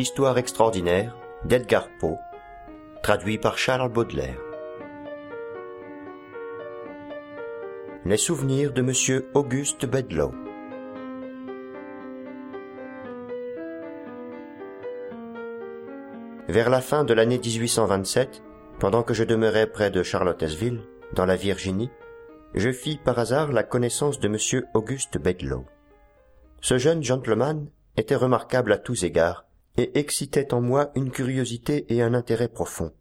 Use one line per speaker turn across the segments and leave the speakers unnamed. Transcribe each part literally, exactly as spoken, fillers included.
Histoire extraordinaire d'Edgar Poe, traduit par Charles Baudelaire. Les souvenirs de Monsieur Auguste Bedloe. Vers la fin de l'année dix-huit cent vingt-sept, pendant que je demeurais près de Charlottesville, dans la Virginie, je fis par hasard la connaissance de Monsieur Auguste Bedloe. Ce jeune gentleman était remarquable à tous égards et excitait en moi une curiosité et un intérêt profond.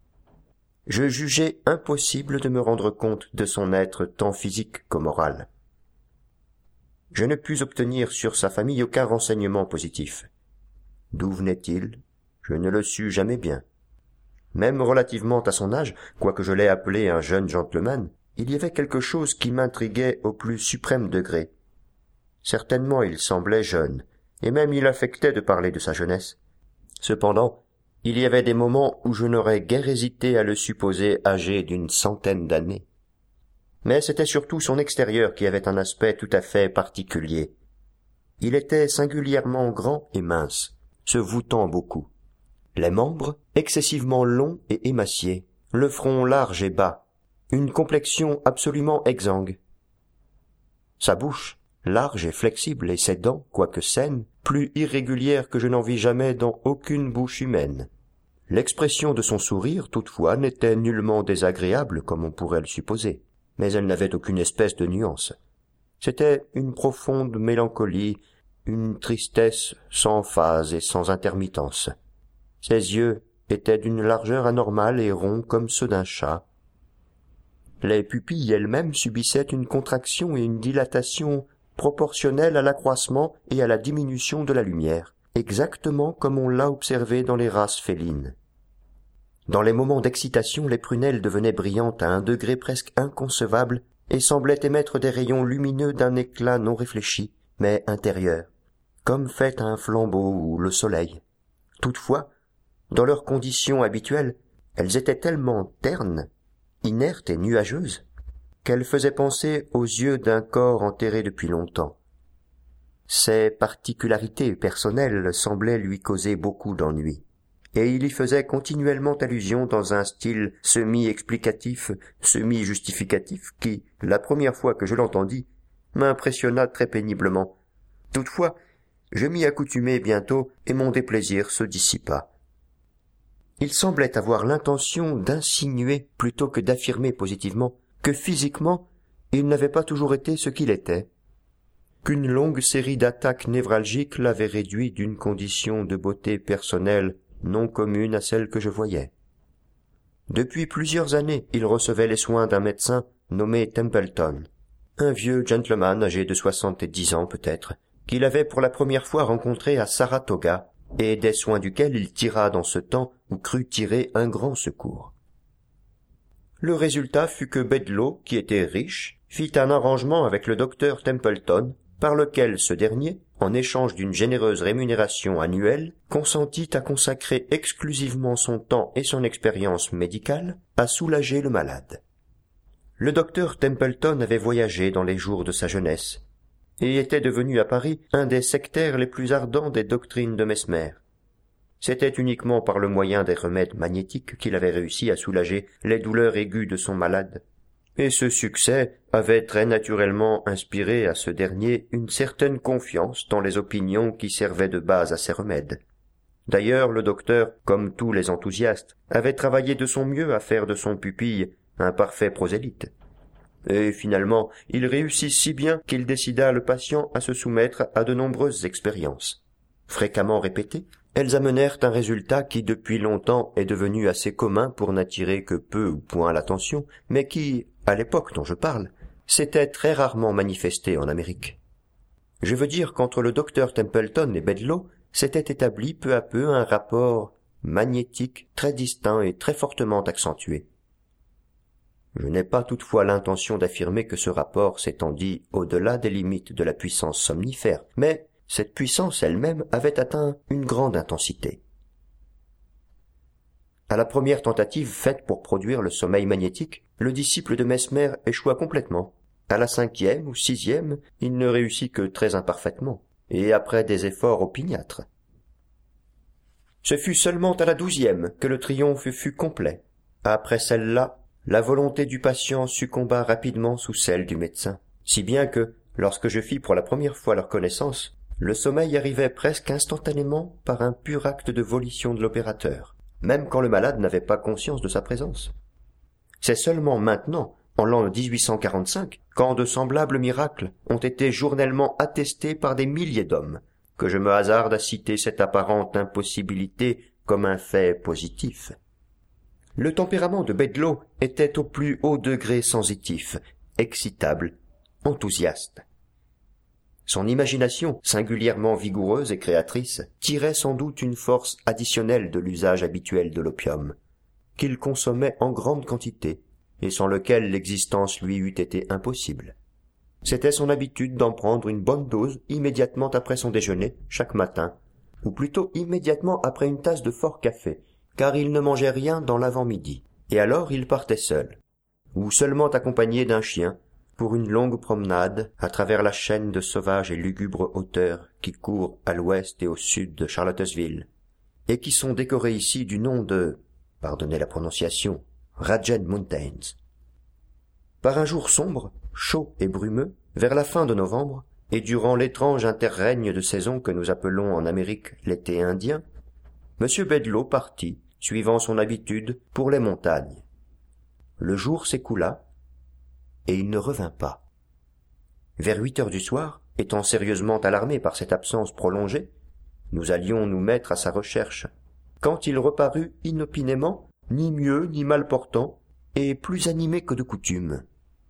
Je jugeais impossible de me rendre compte de son être tant physique que moral. Je ne pus obtenir sur sa famille aucun renseignement positif. D'où venait-il? Je ne le sus jamais bien. Même relativement à son âge, quoique je l'aie appelé un jeune gentleman, il y avait quelque chose qui m'intriguait au plus suprême degré. Certainement il semblait jeune, et même il affectait de parler de sa jeunesse. Cependant, il y avait des moments où je n'aurais guère hésité à le supposer âgé d'une centaine d'années. Mais c'était surtout son extérieur qui avait un aspect tout à fait particulier. Il était singulièrement grand et mince, se voûtant beaucoup. Les membres, excessivement longs et émaciés, le front large et bas, une complexion absolument exsangue. Sa bouche, large et flexible, et ses dents, quoique saines, plus irrégulières que je n'en vis jamais dans aucune bouche humaine. L'expression de son sourire, toutefois, n'était nullement désagréable comme on pourrait le supposer, mais elle n'avait aucune espèce de nuance. C'était une profonde mélancolie, une tristesse sans phase et sans intermittence. Ses yeux étaient d'une largeur anormale et ronds comme ceux d'un chat. Les pupilles elles-mêmes subissaient une contraction et une dilatation proportionnelles à l'accroissement et à la diminution de la lumière, exactement comme on l'a observé dans les races félines. Dans les moments d'excitation, les prunelles devenaient brillantes à un degré presque inconcevable et semblaient émettre des rayons lumineux d'un éclat non réfléchi, mais intérieur, comme fait un flambeau ou le soleil. Toutefois, dans leurs conditions habituelles, elles étaient tellement ternes, inertes et nuageuses, qu'elles faisaient penser aux yeux d'un corps enterré depuis longtemps. Ces particularités personnelles semblaient lui causer beaucoup d'ennui, et il y faisait continuellement allusion dans un style semi-explicatif, semi-justificatif, qui, la première fois que je l'entendis, m'impressionna très péniblement. Toutefois, je m'y accoutumai bientôt, et mon déplaisir se dissipa. Il semblait avoir l'intention d'insinuer plutôt que d'affirmer positivement que physiquement, il n'avait pas toujours été ce qu'il était, qu'une longue série d'attaques névralgiques l'avait réduit d'une condition de beauté personnelle non commune à celle que je voyais. Depuis plusieurs années, il recevait les soins d'un médecin nommé Templeton, un vieux gentleman âgé de soixante-dix ans peut-être, qu'il avait pour la première fois rencontré à Saratoga, et des soins duquel il tira dans ce temps où crut tirer un grand secours. Le résultat fut que Bedloe, qui était riche, fit un arrangement avec le docteur Templeton, par lequel ce dernier, en échange d'une généreuse rémunération annuelle, consentit à consacrer exclusivement son temps et son expérience médicale à soulager le malade. Le docteur Templeton avait voyagé dans les jours de sa jeunesse, et était devenu à Paris un des sectaires les plus ardents des doctrines de Mesmer. C'était uniquement par le moyen des remèdes magnétiques qu'il avait réussi à soulager les douleurs aiguës de son malade. Et ce succès avait très naturellement inspiré à ce dernier une certaine confiance dans les opinions qui servaient de base à ces remèdes. D'ailleurs, le docteur, comme tous les enthousiastes, avait travaillé de son mieux à faire de son pupille un parfait prosélyte. Et finalement, il réussit si bien qu'il décida le patient à se soumettre à de nombreuses expériences. Fréquemment répétées, elles amenèrent un résultat qui depuis longtemps est devenu assez commun pour n'attirer que peu ou point l'attention, mais qui, à l'époque dont je parle, s'était très rarement manifesté en Amérique. Je veux dire qu'entre le docteur Templeton et Bedloe s'était établi peu à peu un rapport magnétique très distinct et très fortement accentué. Je n'ai pas toutefois l'intention d'affirmer que ce rapport s'étendit au-delà des limites de la puissance somnifère, mais cette puissance elle-même avait atteint une grande intensité. À la première tentative faite pour produire le sommeil magnétique, le disciple de Mesmer échoua complètement. À la cinquième ou sixième, il ne réussit que très imparfaitement, et après des efforts opiniâtres. Ce fut seulement à la douzième que le triomphe fut complet. Après celle-là, la volonté du patient succomba rapidement sous celle du médecin, si bien que, lorsque je fis pour la première fois leur connaissance, le sommeil arrivait presque instantanément par un pur acte de volition de l'opérateur, même quand le malade n'avait pas conscience de sa présence. C'est seulement maintenant, en l'an dix-huit cent quarante-cinq, quand de semblables miracles ont été journellement attestés par des milliers d'hommes, que je me hasarde à citer cette apparente impossibilité comme un fait positif. Le tempérament de Bedloe était au plus haut degré sensitif, excitable, enthousiaste. Son imagination, singulièrement vigoureuse et créatrice, tirait sans doute une force additionnelle de l'usage habituel de l'opium, qu'il consommait en grande quantité, et sans lequel l'existence lui eût été impossible. C'était son habitude d'en prendre une bonne dose immédiatement après son déjeuner, chaque matin, ou plutôt immédiatement après une tasse de fort café, car il ne mangeait rien dans l'avant-midi, et alors il partait seul, ou seulement accompagné d'un chien, pour une longue promenade à travers la chaîne de sauvages et lugubres hauteurs qui courent à l'ouest et au sud de Charlottesville, et qui sont décorées ici du nom de, pardonnez la prononciation, Ragged Mountains. Par un jour sombre, chaud et brumeux, vers la fin de novembre, et durant l'étrange interrègne de saison que nous appelons en Amérique l'été indien, M. Bedloe partit, suivant son habitude, pour les montagnes. Le jour s'écoula, et il ne revint pas. Vers huit heures du soir, étant sérieusement alarmés par cette absence prolongée, nous allions nous mettre à sa recherche, quand il reparut inopinément, ni mieux ni mal portant, et plus animé que de coutume.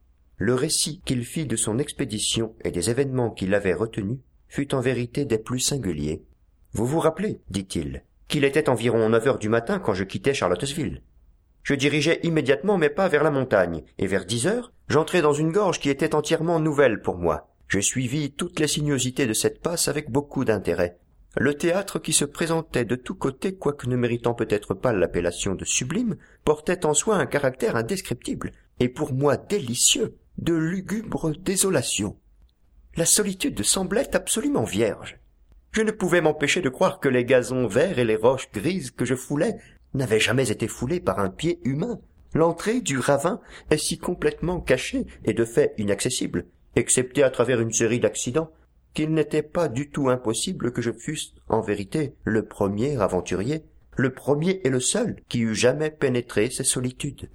Le récit qu'il fit de son expédition et des événements qui l'avaient retenu fut en vérité des plus singuliers. « Vous vous rappelez, dit-il, qu'il était environ neuf heures du matin quand je quittai Charlottesville. Je dirigeais immédiatement mes pas vers la montagne, et vers dix heures, j'entrai dans une gorge qui était entièrement nouvelle pour moi. Je suivis toutes les sinuosités de cette passe avec beaucoup d'intérêt. Le théâtre qui se présentait de tous côtés, quoique ne méritant peut-être pas l'appellation de sublime, portait en soi un caractère indescriptible, et pour moi délicieux, de lugubre désolation. La solitude semblait absolument vierge. Je ne pouvais m'empêcher de croire que les gazons verts et les roches grises que je foulais n'avaient jamais été foulés par un pied humain. L'entrée du ravin est si complètement cachée et de fait inaccessible, excepté à travers une série d'accidents, qu'il n'était pas du tout impossible que je fusse, en vérité, le premier aventurier, le premier et le seul qui eût jamais pénétré ces solitudes.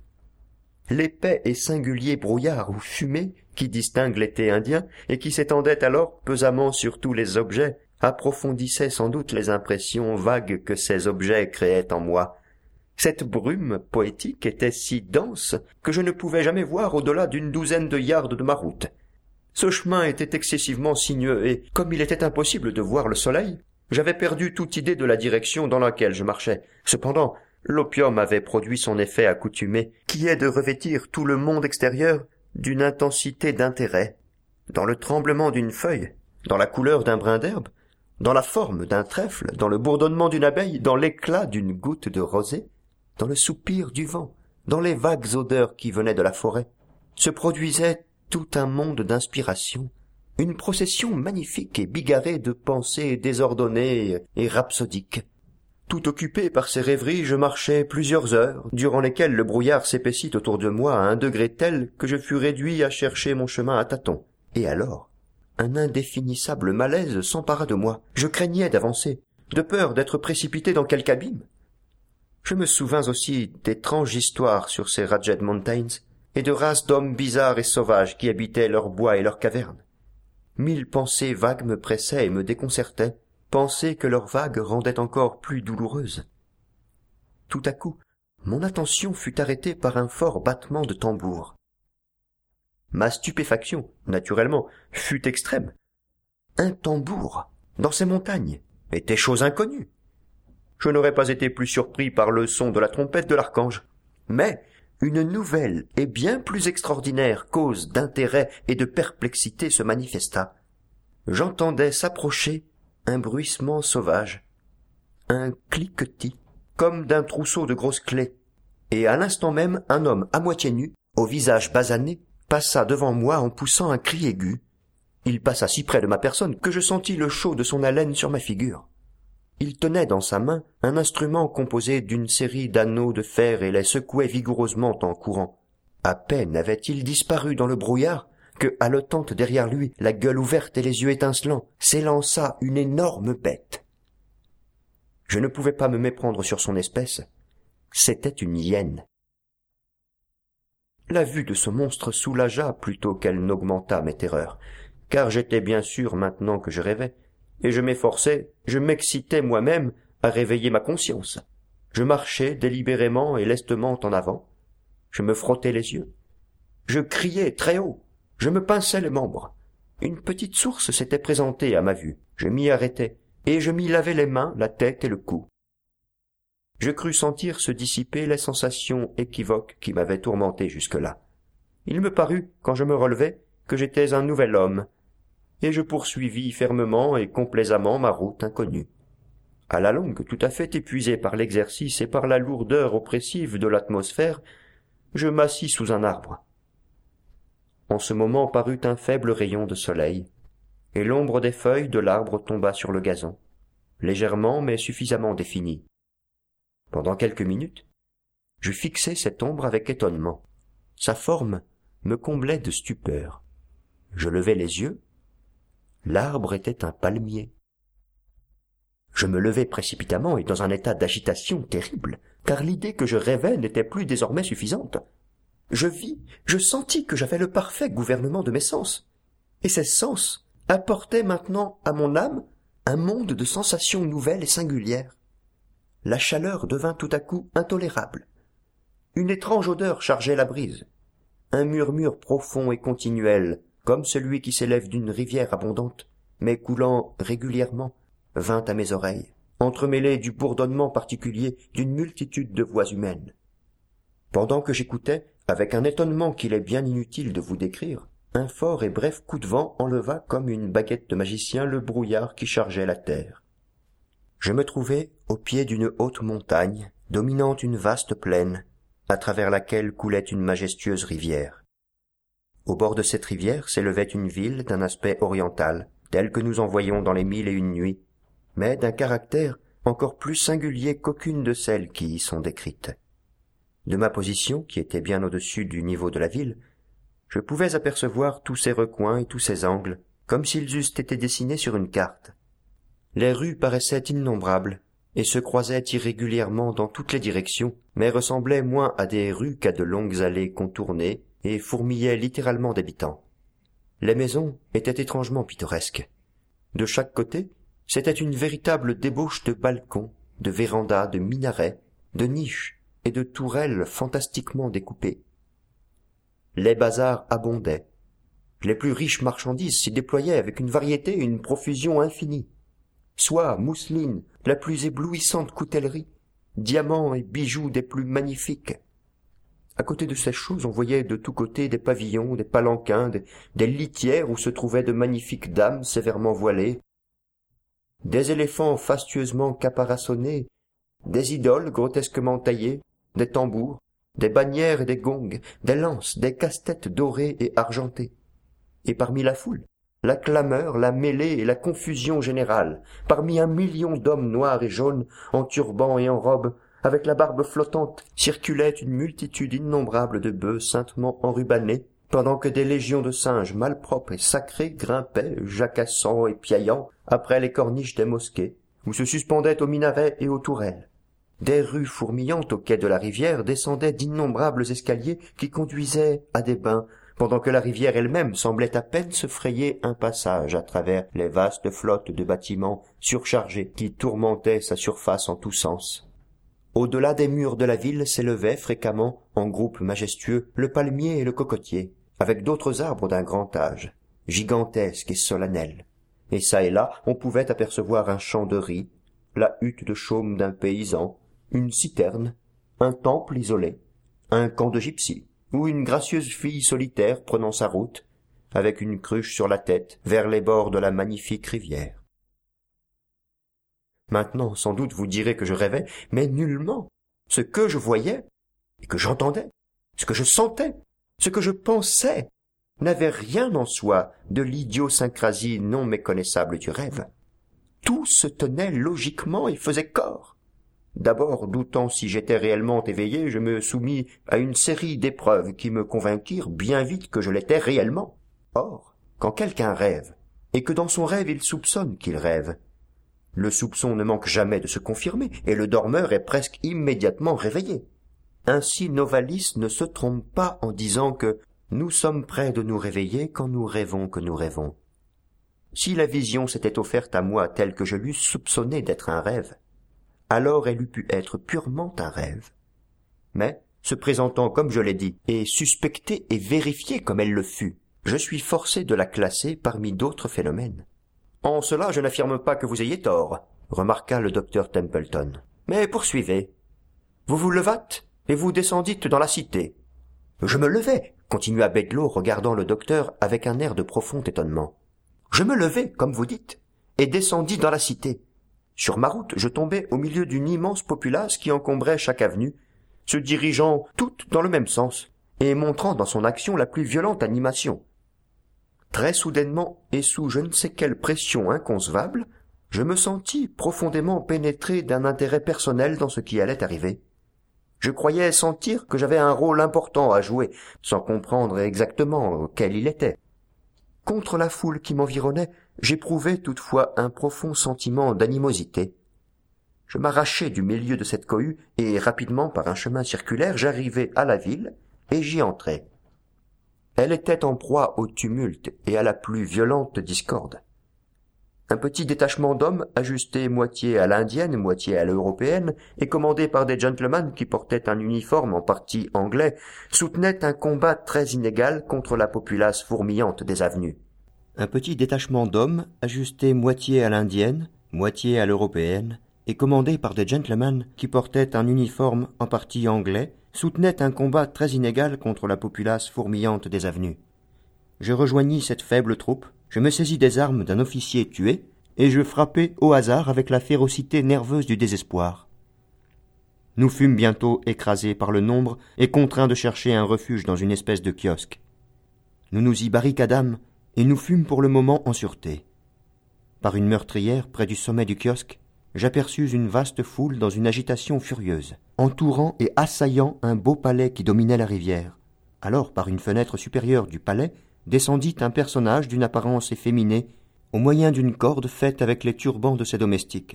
L'épais et singulier brouillard ou fumée qui distingue l'été indien et qui s'étendait alors pesamment sur tous les objets approfondissait sans doute les impressions vagues que ces objets créaient en moi. Cette brume poétique était si dense que je ne pouvais jamais voir au-delà d'une douzaine de yards de ma route. Ce chemin était excessivement sinueux et, comme il était impossible de voir le soleil, j'avais perdu toute idée de la direction dans laquelle je marchais. Cependant, l'opium avait produit son effet accoutumé, qui est de revêtir tout le monde extérieur d'une intensité d'intérêt. Dans le tremblement d'une feuille, dans la couleur d'un brin d'herbe, dans la forme d'un trèfle, dans le bourdonnement d'une abeille, dans l'éclat d'une goutte de rosée, dans le soupir du vent, dans les vagues odeurs qui venaient de la forêt, se produisait tout un monde d'inspiration, une procession magnifique et bigarrée de pensées désordonnées et rhapsodiques. Tout occupé par ces rêveries, je marchai plusieurs heures, durant lesquelles le brouillard s'épaissit autour de moi à un degré tel que je fus réduit à chercher mon chemin à tâtons. Et alors, un indéfinissable malaise s'empara de moi. Je craignais d'avancer, de peur d'être précipité dans quelque abîme. Je me souvins aussi d'étranges histoires sur ces Ragged Mountains, et de races d'hommes bizarres et sauvages qui habitaient leurs bois et leurs cavernes. Mille pensées vagues me pressaient et me déconcertaient, pensées que leurs vagues rendaient encore plus douloureuses. Tout à coup, mon attention fut arrêtée par un fort battement de tambour. Ma stupéfaction, naturellement, fut extrême. Un tambour, dans ces montagnes, était chose inconnue. Je n'aurais pas été plus surpris par le son de la trompette de l'archange. Mais une nouvelle et bien plus extraordinaire cause d'intérêt et de perplexité se manifesta. J'entendais s'approcher un bruissement sauvage, un cliquetis, comme d'un trousseau de grosses clés, et à l'instant même un homme à moitié nu, au visage basané, passa devant moi en poussant un cri aigu. Il passa si près de ma personne que je sentis le chaud de son haleine sur ma figure. il tenait dans sa main un instrument composé d'une série d'anneaux de fer et les secouait vigoureusement en courant. À peine avait-il disparu dans le brouillard que, haletante derrière lui, la gueule ouverte et les yeux étincelants, s'élança une énorme bête. Je ne pouvais pas me méprendre sur son espèce. C'était une hyène. La vue de ce monstre soulagea plutôt qu'elle n'augmenta mes terreurs, car j'étais bien sûr maintenant que je rêvais, et je m'efforçais, je m'excitais moi-même à réveiller ma conscience. Je marchais délibérément et lestement en avant. Je me frottais les yeux. Je criais très haut. Je me pinçais les membres. Une petite source s'était présentée à ma vue. Je m'y arrêtai, et je m'y lavai les mains, la tête et le cou. Je crus sentir se dissiper les sensations équivoques qui m'avaient tourmenté jusque-là. Il me parut, quand je me relevai, que j'étais un nouvel homme, et je poursuivis fermement et complaisamment ma route inconnue. À la longue, tout à fait épuisé par l'exercice et par la lourdeur oppressive de l'atmosphère, je m'assis sous un arbre. En ce moment parut un faible rayon de soleil, et l'ombre des feuilles de l'arbre tomba sur le gazon, légèrement mais suffisamment définie. Pendant quelques minutes, je fixai cette ombre avec étonnement. Sa forme me comblait de stupeur. Je levai les yeux. L'arbre était un palmier. Je me levai précipitamment et dans un état d'agitation terrible, car l'idée que je rêvais n'était plus désormais suffisante. Je vis, je sentis que j'avais le parfait gouvernement de mes sens, et ces sens apportaient maintenant à mon âme un monde de sensations nouvelles et singulières. La chaleur devint tout à coup intolérable. Une étrange odeur chargeait la brise. Un murmure profond et continuel, comme celui qui s'élève d'une rivière abondante, mais coulant régulièrement, vint à mes oreilles, entremêlé du bourdonnement particulier d'une multitude de voix humaines. Pendant que j'écoutais, avec un étonnement qu'il est bien inutile de vous décrire, un fort et bref coup de vent enleva comme une baguette de magicien le brouillard qui chargeait la terre. Je me trouvais au pied d'une haute montagne, dominant une vaste plaine, à travers laquelle coulait une majestueuse rivière. Au bord de cette rivière s'élevait une ville d'un aspect oriental, telle que nous en voyons dans les Mille et une nuits, mais d'un caractère encore plus singulier qu'aucune de celles qui y sont décrites. De ma position, qui était bien au-dessus du niveau de la ville, je pouvais apercevoir tous ses recoins et tous ses angles, comme s'ils eussent été dessinés sur une carte. Les rues paraissaient innombrables, et se croisaient irrégulièrement dans toutes les directions, mais ressemblaient moins à des rues qu'à de longues allées contournées, et fourmillaient littéralement d'habitants. Les maisons étaient étrangement pittoresques. De chaque côté, c'était une véritable débauche de balcons, de vérandas, de minarets, de niches et de tourelles fantastiquement découpées. Les bazars abondaient. Les plus riches marchandises s'y déployaient avec une variété et une profusion infinie. Soie, mousseline, la plus éblouissante coutellerie, diamants et bijoux des plus magnifiques. À côté de ces choses, on voyait de tous côtés des pavillons, des palanquins, des, des litières où se trouvaient de magnifiques dames sévèrement voilées, des éléphants fastueusement caparaçonnés, des idoles grotesquement taillées, des tambours, des bannières et des gongs, des lances, des casse-têtes dorées et argentées. Et parmi la foule, la clameur, la mêlée et la confusion générale, parmi un million d'hommes noirs et jaunes, en turbans et en robes, avec la barbe flottante, circulait une multitude innombrable de bœufs saintement enrubanés, pendant que des légions de singes malpropres et sacrés grimpaient, jacassant et piaillant, après les corniches des mosquées, ou se suspendaient aux minarets et aux tourelles. Des rues fourmillantes au quai de la rivière descendaient d'innombrables escaliers qui conduisaient à des bains, pendant que la rivière elle-même semblait à peine se frayer un passage à travers les vastes flottes de bâtiments surchargés qui tourmentaient sa surface en tous sens. Au-delà des murs de la ville s'élevaient fréquemment, en groupes majestueux, le palmier et le cocotier, avec d'autres arbres d'un grand âge, gigantesques et solennels. Et çà et là, on pouvait apercevoir un champ de riz, la hutte de chaume d'un paysan, une citerne, un temple isolé, un camp de gypsies, ou une gracieuse fille solitaire prenant sa route, avec une cruche sur la tête, vers les bords de la magnifique rivière. Maintenant, sans doute, vous direz que je rêvais, mais nullement. Ce que je voyais, et que j'entendais, ce que je sentais, ce que je pensais, n'avait rien en soi de l'idiosyncrasie non méconnaissable du rêve. Tout se tenait logiquement et faisait corps. D'abord, doutant si j'étais réellement éveillé, je me soumis à une série d'épreuves qui me convainquirent bien vite que je l'étais réellement. Or, quand quelqu'un rêve, et que dans son rêve il soupçonne qu'il rêve, le soupçon ne manque jamais de se confirmer, et le dormeur est presque immédiatement réveillé. Ainsi Novalis ne se trompe pas en disant que nous sommes près de nous réveiller quand nous rêvons que nous rêvons. Si la vision s'était offerte à moi telle que je l'eusse soupçonnée d'être un rêve, alors elle eût pu être purement un rêve. Mais, se présentant comme je l'ai dit, et suspectée et vérifiée comme elle le fut, je suis forcé de la classer parmi d'autres phénomènes. En cela, je n'affirme pas que vous ayez tort, remarqua le docteur Templeton. Mais poursuivez. Vous vous levâtes, et vous descendîtes dans la cité. Je me levai, continua Bedloe, regardant le docteur avec un air de profond étonnement. Je me levai, comme vous dites, et descendis dans la cité. Sur ma route, je tombai au milieu d'une immense populace qui encombrait chaque avenue, se dirigeant toutes dans le même sens, et montrant dans son action la plus violente animation. Très soudainement, et sous je ne sais quelle pression inconcevable, je me sentis profondément pénétré d'un intérêt personnel dans ce qui allait arriver. Je croyais sentir que j'avais un rôle important à jouer, sans comprendre exactement quel il était. Contre la foule qui m'environnait, j'éprouvais toutefois un profond sentiment d'animosité. Je m'arrachai du milieu de cette cohue, et rapidement, par un chemin circulaire, j'arrivai à la ville, et j'y entrai. Elle était en proie au tumulte et à la plus violente discorde. Un petit détachement d'hommes, ajusté moitié à l'indienne, moitié à l'européenne, et commandé par des gentlemen qui portaient un uniforme en partie anglais, soutenait un combat très inégal contre la populace fourmillante des avenues. Un petit détachement d'hommes, ajusté moitié à l'indienne, moitié à l'européenne, et commandé par des gentlemen qui portaient un uniforme en partie anglais, soutenait un combat très inégal contre la populace fourmillante des avenues. Je rejoignis cette faible troupe, je me saisis des armes d'un officier tué, et je frappai au hasard avec la férocité nerveuse du désespoir. Nous fûmes bientôt écrasés par le nombre et contraints de chercher un refuge dans une espèce de kiosque. Nous nous y barricadâmes, et nous fûmes pour le moment en sûreté. Par une meurtrière près du sommet du kiosque, j'aperçus une vaste foule dans une agitation furieuse, entourant et assaillant un beau palais qui dominait la rivière. Alors, par une fenêtre supérieure du palais, descendit un personnage d'une apparence efféminée, au moyen d'une corde faite avec les turbans de ses domestiques.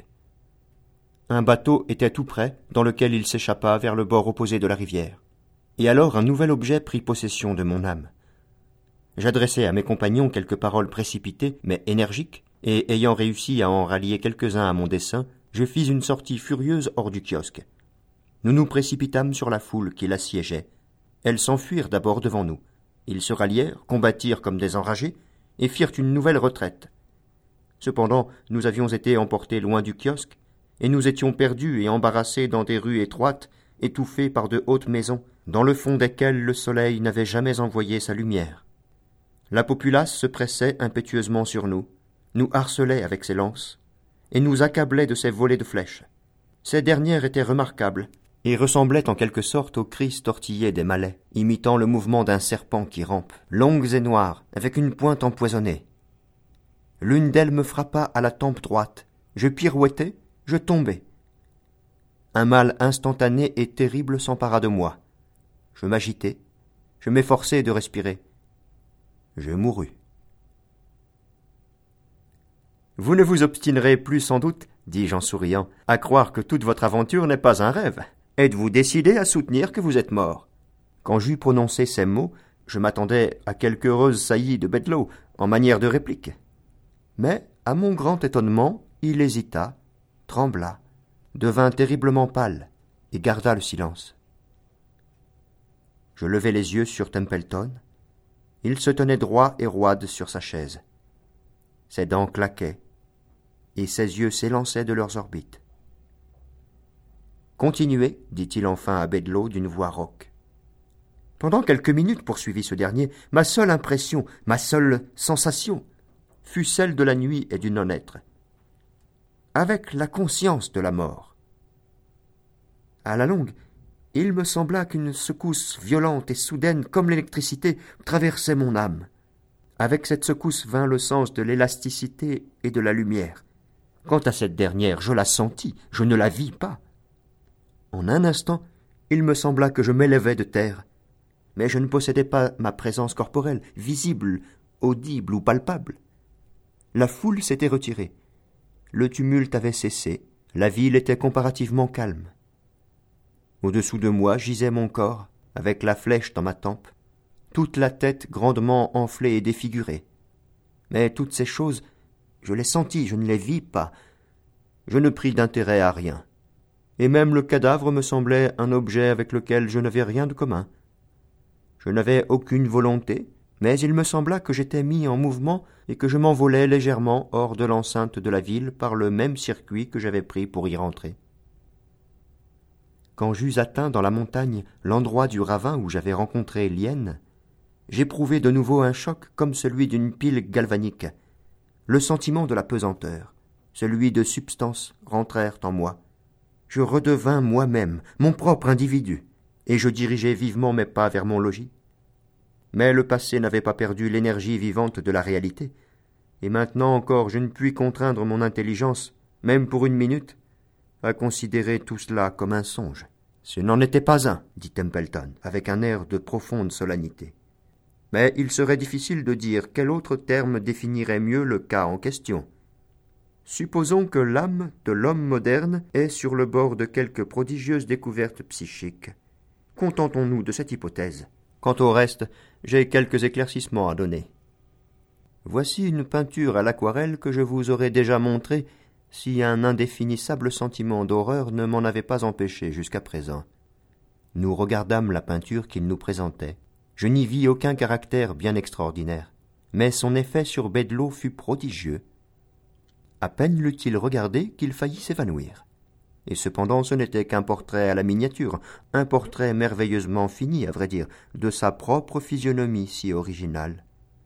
Un bateau était tout près, dans lequel il s'échappa vers le bord opposé de la rivière. Et alors un nouvel objet prit possession de mon âme. J'adressai à mes compagnons quelques paroles précipitées, mais énergiques, et ayant réussi à en rallier quelques-uns à mon dessein, je fis une sortie furieuse hors du kiosque. Nous nous précipitâmes sur la foule qui l'assiégeait. Elles s'enfuirent d'abord devant nous. Ils se rallièrent, combattirent comme des enragés, et firent une nouvelle retraite. Cependant, nous avions été emportés loin du kiosque, et nous étions perdus et embarrassés dans des rues étroites, étouffés par de hautes maisons, dans le fond desquelles le soleil n'avait jamais envoyé sa lumière. La populace se pressait impétueusement sur nous, nous harcelait avec ses lances, et nous accablait de ses volées de flèches. Ces dernières étaient remarquables, et ressemblaient en quelque sorte aux cris tortillés des malais, imitant le mouvement d'un serpent qui rampe, longues et noires, avec une pointe empoisonnée. L'une d'elles me frappa à la tempe droite. Je pirouettai, je tombai. Un mal instantané et terrible s'empara de moi. Je m'agitai, je m'efforçai de respirer. Je mourus. Vous ne vous obstinerez plus sans doute, dis-je en souriant, à croire que toute votre aventure n'est pas un rêve. Êtes-vous décidé à soutenir que vous êtes mort? Quand j'eus prononcé ces mots, je m'attendais à quelque heureuse saillie de Bedloe, en manière de réplique. Mais, à mon grand étonnement, il hésita, trembla, devint terriblement pâle, et garda le silence. Je levai les yeux sur Templeton. Il se tenait droit et roide sur sa chaise. Ses dents claquaient, et ses yeux s'élançaient de leurs orbites. « Continuez, dit-il enfin à Bedloe d'une voix rauque. Pendant quelques minutes, poursuivit ce dernier, ma seule impression, ma seule sensation, fut celle de la nuit et du non-être, avec la conscience de la mort. À la longue, il me sembla qu'une secousse violente et soudaine, comme l'électricité, traversait mon âme. Avec cette secousse vint le sens de l'élasticité et de la lumière.
Quant à cette dernière, je la sentis, je ne la vis pas. En un instant, il me sembla que je m'élevais de terre, mais je ne possédais pas ma présence corporelle, visible, audible ou palpable. La foule s'était retirée. Le tumulte avait cessé, la ville était comparativement calme. Au-dessous de moi gisait mon corps, avec la flèche dans ma tempe, toute la tête grandement enflée et défigurée. Mais toutes ces choses, je les sentis, je ne les vis pas. Je ne pris d'intérêt à rien. Et même le cadavre me semblait un objet avec lequel je n'avais rien de commun. Je n'avais aucune volonté, mais il me sembla que j'étais mis en mouvement et que je m'envolais légèrement hors de l'enceinte de la ville par le même circuit que j'avais pris pour y rentrer. Quand j'eus atteint dans la montagne l'endroit du ravin où j'avais rencontré Lienne, j'éprouvai de nouveau un choc comme celui d'une pile galvanique. Le sentiment de la pesanteur, celui de substance rentrèrent en moi. Je redevins moi-même, mon propre individu, et je dirigeai vivement mes pas vers mon logis. Mais le passé n'avait pas perdu l'énergie vivante de la réalité, et maintenant encore je ne puis contraindre mon intelligence, même pour une minute, à considérer tout cela comme un songe. Ce n'en était pas un, dit Templeton, avec un air de profonde solennité. Mais il serait difficile de dire quel autre terme définirait mieux le cas en question. Supposons que l'âme de l'homme moderne est sur le bord de quelque prodigieuse découverte psychique. Contentons-nous de cette hypothèse. Quant au reste, j'ai quelques éclaircissements à donner. Voici une peinture à l'aquarelle que je vous aurais déjà montrée si un indéfinissable sentiment d'horreur ne m'en avait pas empêché jusqu'à présent. Nous regardâmes la peinture qu'il nous présentait. Je n'y vis aucun caractère bien extraordinaire, mais son effet sur Bedloe fut prodigieux. À peine l'eut-il regardé qu'il faillit s'évanouir. Et cependant ce n'était qu'un portrait à la miniature, un portrait merveilleusement fini, à vrai dire, de sa propre physionomie si originale.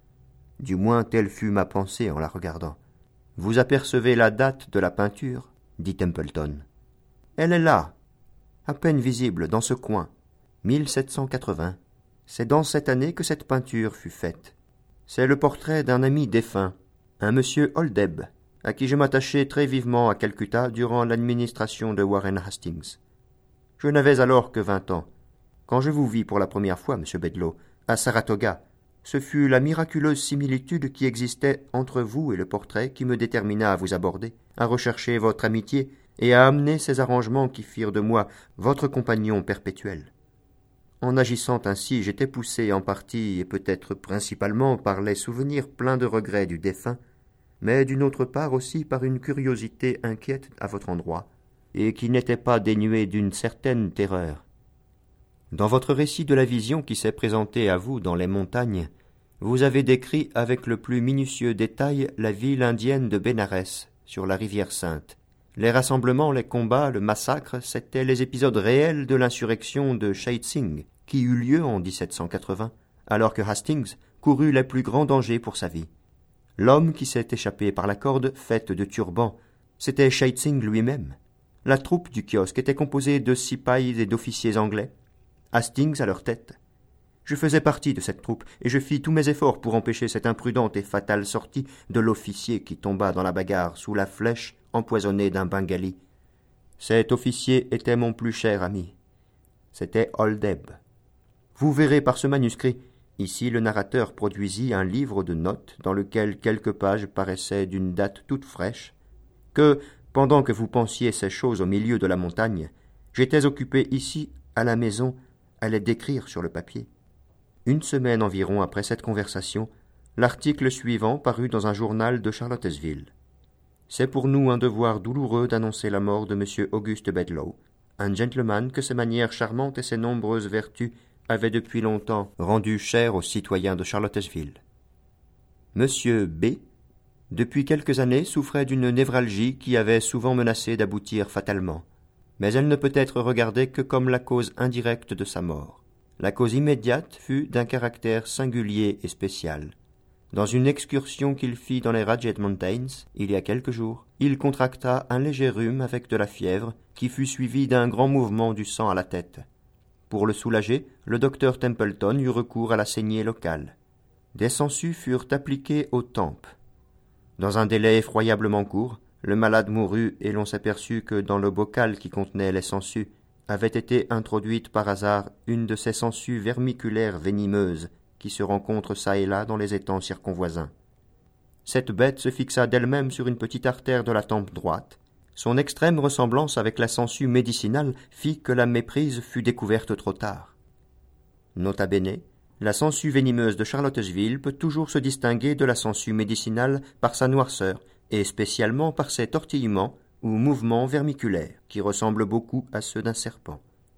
Du moins telle fut ma pensée en la regardant. « Vous apercevez la date de la peinture ?» dit Templeton. « Elle est là, à peine visible dans ce coin, mille sept cent quatre-vingts. C'est dans cette année que cette peinture fut faite. C'est le portrait d'un ami défunt, un monsieur Holdeb, à qui je m'attachai très vivement à Calcutta durant l'administration de Warren Hastings. Je n'avais alors que vingt ans. Quand je vous vis pour la première fois, monsieur Bedloe, à Saratoga, ce fut la miraculeuse similitude qui existait entre vous et le portrait qui me détermina à vous aborder, à rechercher votre amitié et à amener ces arrangements qui firent de moi votre compagnon perpétuel. En agissant ainsi, j'étais poussé en partie et peut-être principalement par les souvenirs pleins de regrets du défunt, mais d'une autre part aussi par une curiosité inquiète à votre endroit, et qui n'était pas dénuée d'une certaine terreur. Dans votre récit de la vision qui s'est présentée à vous dans les montagnes, vous avez décrit avec le plus minutieux détail la ville indienne de Bénarès, sur la rivière Sainte. Les rassemblements, les combats, le massacre, c'étaient les épisodes réels de l'insurrection de Chait Singh, qui eut lieu en dix-sept cent quatre-vingts, alors que Hastings courut les plus grands dangers pour sa vie. L'homme qui s'est échappé par la corde faite de turbans, c'était Chait Singh lui-même. La troupe du kiosque était composée de sipais et d'officiers anglais, Hastings à leur tête. Je faisais partie de cette troupe, et je fis tous mes efforts pour empêcher cette imprudente et fatale sortie de l'officier qui tomba dans la bagarre sous la flèche empoisonnée d'un Bengali. Cet officier était mon plus cher ami. C'était Holdeb. Vous verrez par ce manuscrit, ici le narrateur produisit un livre de notes dans lequel quelques pages paraissaient d'une date toute fraîche, que, pendant que vous pensiez ces choses au milieu de la montagne, j'étais occupé ici, à la maison, à les décrire sur le papier. Une semaine environ après cette conversation, l'article suivant parut dans un journal de Charlottesville. C'est pour nous un devoir douloureux d'annoncer la mort de M. Auguste Bedloe, un gentleman que ses manières charmantes et ses nombreuses vertus avaient depuis longtemps rendu cher aux citoyens de Charlottesville. M. B., depuis quelques années, souffrait d'une névralgie qui avait souvent menacé d'aboutir fatalement, mais elle ne peut être regardée que comme la cause indirecte de sa mort. La cause immédiate fut d'un caractère singulier et spécial. Dans une excursion qu'il fit dans les Radgett Mountains, il y a quelques jours, il contracta un léger rhume avec de la fièvre qui fut suivi d'un grand mouvement du sang à la tête. Pour le soulager, le docteur Templeton eut recours à la saignée locale. Des sangsues furent appliquées aux tempes. Dans un délai effroyablement court, Le malade mourut, et l'on s'aperçut que dans le bocal qui contenait les sangsues avait été introduite par hasard une de ces sangsues vermiculaires venimeuses qui se rencontrent çà et là dans les étangs circonvoisins. Cette bête se fixa d'elle-même sur une petite artère de la tempe droite. Son extrême ressemblance avec la sangsue médicinale fit que la méprise fut découverte trop tard. Nota bene, la sangsue venimeuse de Charlottesville peut toujours se distinguer de la sangsue médicinale par sa noirceur, et spécialement par ses tortillements ou mouvements vermiculaires, qui ressemblent beaucoup à ceux d'un serpent.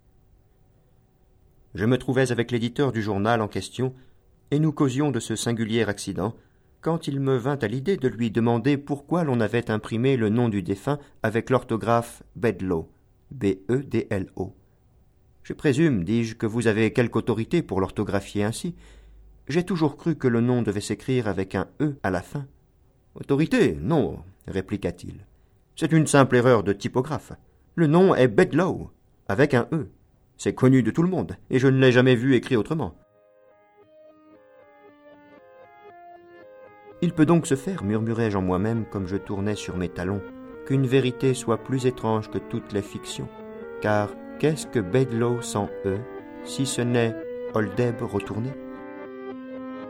Je me trouvais avec l'éditeur du journal en question, et nous causions de ce singulier accident, quand il me vint à l'idée de lui demander pourquoi l'on avait imprimé le nom du défunt avec l'orthographe Bedloe, B E D L O. « Je présume, dis-je, que vous avez quelque autorité pour l'orthographier ainsi. J'ai toujours cru que le nom devait s'écrire avec un E à la fin. »« Autorité, non, répliqua-t-il. C'est une simple erreur de typographe. Le nom est Bedloe, avec un E. C'est connu de tout le monde, et je ne l'ai jamais vu écrit autrement. » Il peut donc se faire, murmurai-je en moi-même comme je tournais sur mes talons, qu'une vérité soit plus étrange que toutes les fictions, car qu'est-ce que Bedloe sans E, si ce n'est Oldeb retourné?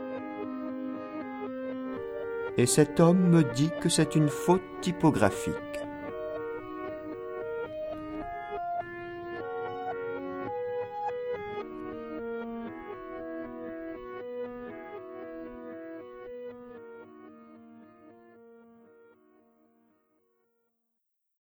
Et cet homme me dit que c'est une faute typographique.